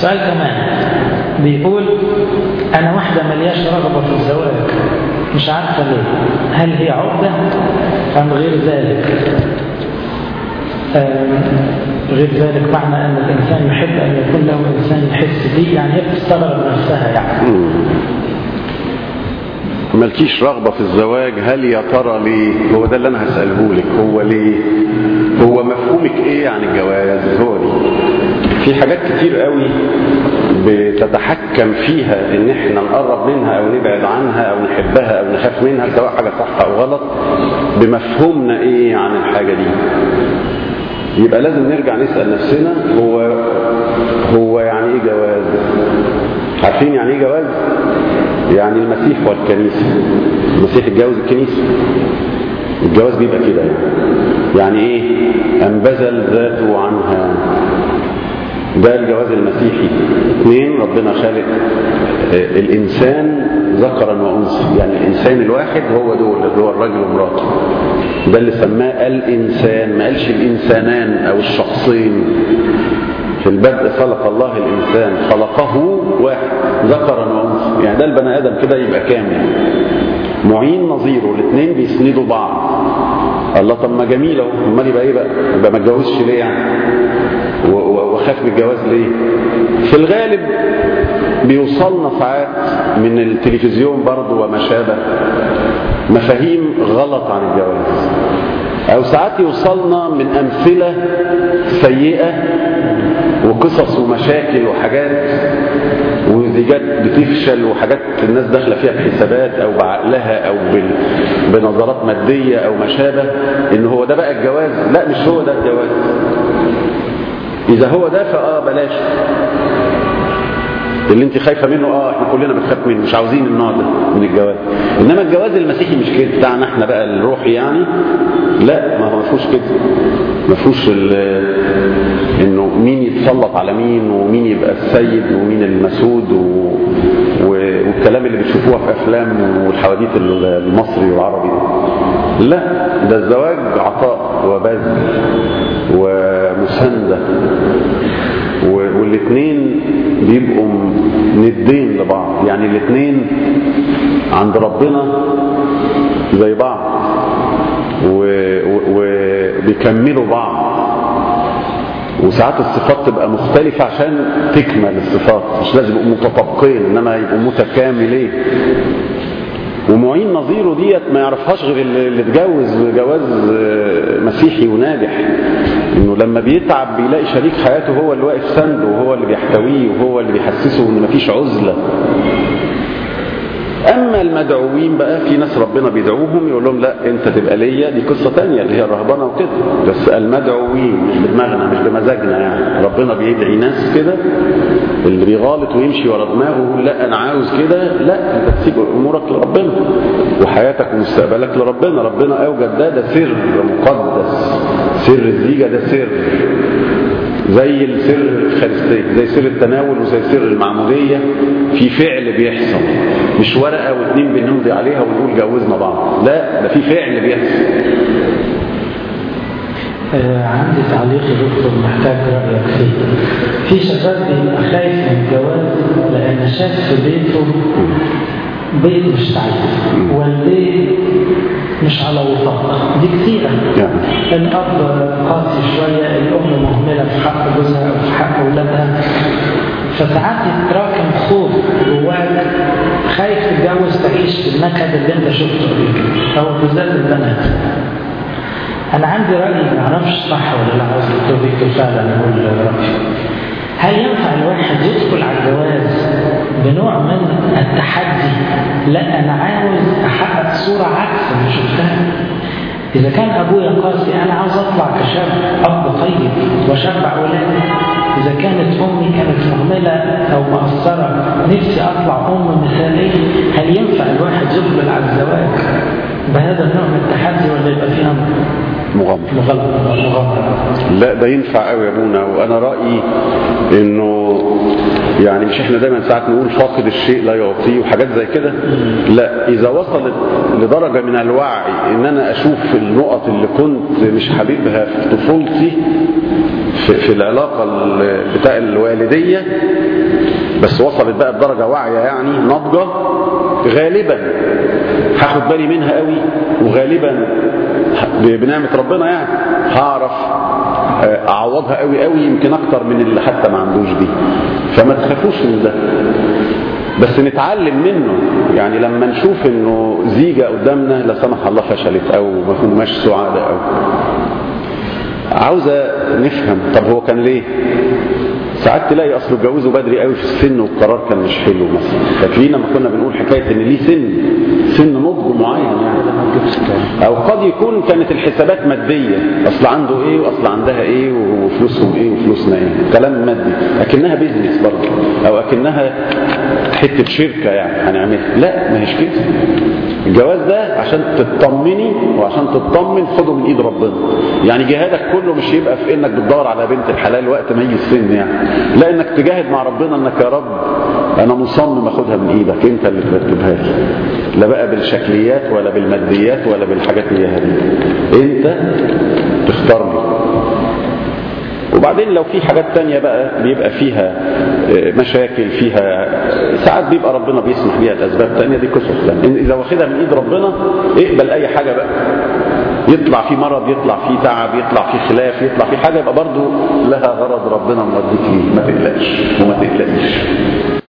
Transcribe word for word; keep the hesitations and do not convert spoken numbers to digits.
سؤال كمان بيقول أنا واحدة ملياش رغبة في الزواج مش عارفة ليه، هل هي عقدة أم غير ذلك؟ غير ذلك معنى أن الإنسان يحب أن يكون له إنسان يحس به، يعني هي بتستغرب نفسها يعني. مالكيش رغبة في الزواج، هل يا ترى ليه؟ هو ده اللي أنا هسأله لك، هو ليه؟ هو مفهومك إيه عن الجواز؟ هو دي في حاجات كتير قوي بتتحكم فيها إن إحنا نقرب منها أو نبعد عنها أو نحبها أو نخاف منها، سواء حاجة صح أو غلط، بمفهومنا إيه عن الحاجة دي. يبقى لازم نرجع نسأل نفسنا هو هو يعني إيه جواز؟ عارفين يعني إيه جواز؟ يعني المسيح والكنيسة، المسيح اتجوز الكنيسة، الجواز بيبقى كده يعني. يعني ايه؟ ان بذل ذاته عنها، ده الجواز المسيحي. اثنين، ربنا خالق الانسان ذكرا وانثى، يعني الانسان الواحد هو دول اللي هو الراجل ومراته، ده اللي سماه الانسان، ما قالش الانسانان او الشخصين. في البدء خلق الله الإنسان، خلقه واحد ذكرا وأنثى، يعني ده البني آدم كده يبقى كامل، معين نظيره، الاثنين بيسندوا بعض. الله طب ما جميل اهو، امال يبقى ايه بقى؟ يبقى ما اتجوزش ليه يعني؟ وخاف من الجواز ليه؟ في الغالب بيوصلنا ساعات من التلفزيون برضه وما شابه مفاهيم غلط عن الجواز، او ساعات يوصلنا من امثله سيئه وقصص ومشاكل وحاجات وزيجات بتفشل وحاجات الناس داخله فيها بحسابات او بعقلها او بنظرات ماديه او ما شابه، ان هو ده بقى الجواز. لا، مش هو ده الجواز. اذا هو ده فاه بلاش اللي انت خايفه منه، اه احنا كلنا بنخاف منه، مش عاوزين النوع ده من الجواز. انما الجواز المسيحي مش كده بتاعنا احنا بقى الروحي يعني، لا، ما هو ما فيهوش كده، ما فيهوش انه مين يتسلط على مين ومين يبقى السيد ومين المسود و... و... والكلام اللي بتشوفوها في افلام والحواديت المصري والعربي ده. لا، ده الزواج عطاء وبذل ومسانده، والاثنين بيبقوا ندين لبعض، يعني الاثنين عند ربنا زي بعض وبيكملوا بعض. وساعات الصفات تبقى مختلفة عشان تكمل الصفات، مش لازم يبقوا متطابقين انما يبقوا متكاملين. ومعين نظيره ديت ما يعرفهاش غير اللي اتجوز جواز مسيحي وناجح، انه لما بيتعب بيلاقي شريك حياته هو اللي واقف سنده وهو اللي بيحتويه وهو اللي بيحسسه ان مفيش عزلة. اما المدعوين بقى، في ناس ربنا بيدعوهم يقول لهم لا انت تبقى ليا، دي قصة تانية اللي هي الرهبنة وكده. بس المدعوين مش بدماغنا مش بمزاجنا، يعني ربنا بيدعي ناس كده، اللي بيغالط ويمشي ورا دماغه ويقول لا انا عاوز كده، لا، انت تسيب امورك لربنا وحياتك ومستقبلك لربنا. ربنا اوجد ده، ده سر مقدس، سر الزيجة ده سر زي السر الخارستي، زي سر التناول وزي سر المعمودية، في فعل بيحصل، مش ورقة واثنين بنمضي عليها ونقول جوزنا بعض، لا، ده في فعل بيحصل. آه عندي تعليق يا دكتور محتاج رأيك فيه. في شباب بيبقى خايف من الجواز لأن شاف في بيته بيت مش تعيس والبيت مش على وفاق، دي كثيرة. الأب قاسي شوية، الأم مهملة في حق جوزها أو في حق أولادها، فساعات يتراكم خوف جواك، خايف تتجوز تعيش في النكد اللي انت شفته قبل، أو بالذات البنات. أنا عندي رأي ما أعرفش صح ولا لا، عاوز التوفيق فعلا يقول رأيي. هل ينفع الواحد يدخل على الجواز بنوع من التحدي؟ لا، أنا عاوز أحقق صورة عكس اللي شفتها. إذا كان أبويا قاسي أنا عاوز أطلع كشاب أب طيب وشبع أولادي. إذا كانت أمي كانت مهملة أو مقصرة نفسي أطلع أم مثالية. هل ينفع الواحد يقبل على الزواج بهذا النوع من التحدي ولا يبقى فيها مغامرة؟ مغامرة. لا، ده ينفع قوي يا ابونا. وأنا رأيي إنه يعني مش احنا دايما ساعات نقول فاقد الشيء لا يعطيه وحاجات زي كده. لا، إذا وصلت لدرجة من الوعي إن أنا أشوف النقط اللي كنت مش حبيبها في طفولتي في, في العلاقة بتاع الوالدية، بس وصلت بقى بدرجة واعية يعني ناضجة، غالبا هاخد بالي منها قوي، وغالبا بنعمة ربنا يعني هعرف اعوضها قوي قوي، يمكن اكتر من اللي حتى ما عندوش دي. فما تخافوش من ده، بس نتعلم منه. يعني لما نشوف انه زيجة قدامنا لا سمح الله فشلت او ما كناش سعادة او عاوزة نفهم طب هو كان ليه. ساعات تلاقي اصله اتجوزوا بدري قوي في السن والقرار كان مش حلو مثلا. فاكرين لما كنا بنقول حكايه ان ليه سن سن نضج معين يعني، او قد يكون كانت الحسابات ماديه، اصل عنده ايه واصل عندها ايه وفلوسهم ايه وفلوسنا ايه، كلام مادي، لكنها بيزنس برضه، او اكنها حته شركه يعني هنعملها. لا ما هيش كده. الجواز ده عشان تطمني وعشان تطمن خده من ايد ربنا. يعني جهادك كله مش يبقى في انك بتدور على بنت الحلال وقت ما يجي السن يعني، لا انك تجاهد مع ربنا انك يا رب انا مصمم اخدها من ايدك، انت اللي ترتبها لي، لا بقى بالشكليات ولا بالماديات ولا بالحاجات اللي هي دي، انت تختار لي. وبعدين لو في حاجات تانية بقى بيبقى فيها مشاكل، فيها ساعات بيبقى ربنا بيسمح بيها الأسباب تانية، دي قصص تانية. إذا واخدها من إيد ربنا اقبل أي حاجة بقى، يطلع في مرض، يطلع في تعب، يطلع في خلاف، يطلع في حاجة، يبقى برضو لها غرض ربنا موديك ليه. ما تقلقش وما تقلقيش.